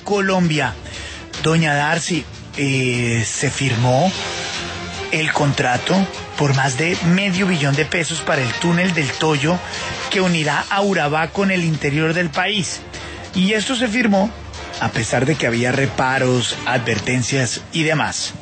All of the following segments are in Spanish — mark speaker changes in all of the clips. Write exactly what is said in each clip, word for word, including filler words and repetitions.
Speaker 1: Colombia. Doña Darcy, eh, se firmó el contrato por más de medio billón de pesos para el túnel del Toyo que unirá a Urabá con el interior del país. Y esto se firmó a pesar de que había reparos, advertencias y demás.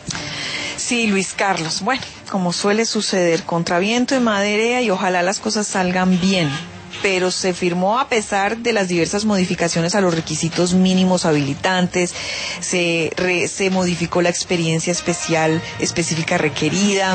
Speaker 2: Sí, Luis Carlos. Bueno, como suele suceder, contra viento y marea, y ojalá las cosas salgan bien. Pero se firmó a pesar de las diversas modificaciones a los requisitos mínimos habilitantes, se, re, se modificó la experiencia especial específica requerida,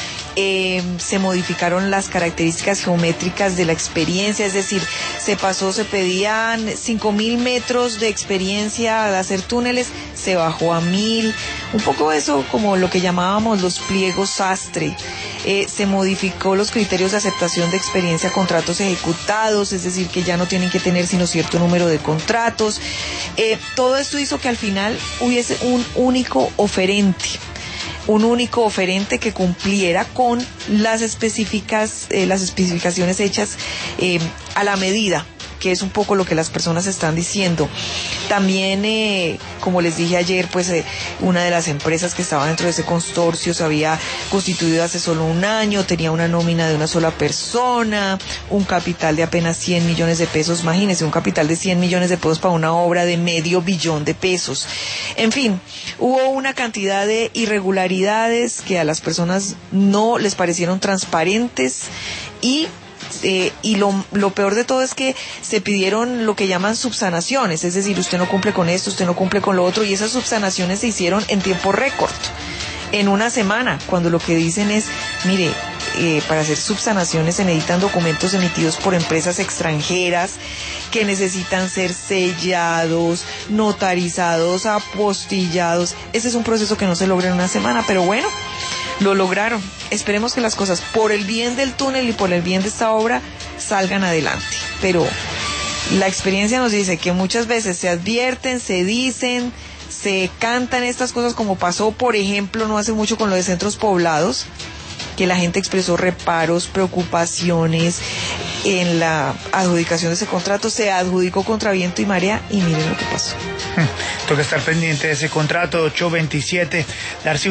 Speaker 2: eh, se modificaron las características geométricas de la experiencia, es decir, se pasó, se pedían cinco mil metros de experiencia de hacer túneles, se bajó a mil, un poco eso como lo que llamábamos los pliegos sastre. Eh, se modificó los criterios de aceptación de experiencia a contratos ejecutados, es decir, que ya no tienen que tener sino cierto número de contratos. Eh, todo esto hizo que al final hubiese un único oferente, un único oferente que cumpliera con las específicas, eh, las especificaciones hechas eh, a la medida, que es un poco lo que las personas están diciendo. También, eh, como les dije ayer, pues eh, una de las empresas que estaba dentro de ese consorcio se había constituido hace solo un año, tenía una nómina de una sola persona, un capital de apenas cien millones de pesos, imagínense, un capital de cien millones de pesos para una obra de medio billón de pesos. En fin, hubo una cantidad de irregularidades que a las personas no les parecieron transparentes y Eh, y lo, lo peor de todo es que se pidieron lo que llaman subsanaciones, es decir, usted no cumple con esto, usted no cumple con lo otro, y esas subsanaciones se hicieron en tiempo récord, en una semana, cuando lo que dicen es, mire, eh, para hacer subsanaciones se necesitan documentos emitidos por empresas extranjeras que necesitan ser sellados, notarizados, apostillados. Ese es un proceso que no se logra en una semana, pero bueno, lo lograron. Esperemos que las cosas, por el bien del túnel y por el bien de esta obra, salgan adelante. Pero la experiencia nos dice que muchas veces se advierten, se dicen, se cantan estas cosas, como pasó, por ejemplo, no hace mucho con lo de centros poblados, que la gente expresó reparos, preocupaciones en la adjudicación de ese contrato, se adjudicó contra viento y marea, y miren lo que pasó.
Speaker 1: Tengo que estar pendiente de ese contrato. Ocho veintisiete. Darcy